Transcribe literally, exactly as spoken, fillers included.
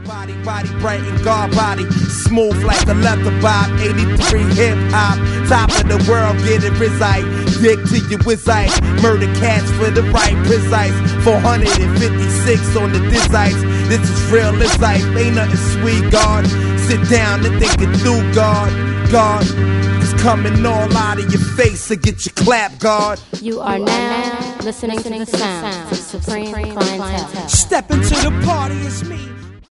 Body, body, bright and guard body, smooth like a leather bob. eighty-three hip hop, top of the world, get it precise. Dick to your wizite, murder cats for the right precise. four hundred fifty-six on the dizites. This is real as life, ain't nothing sweet, God. Sit down and think it through, God. God is coming all out of your face, so get your clap, God. You are now listening to the sounds of Supreme Clientele. Step into the party, it's me.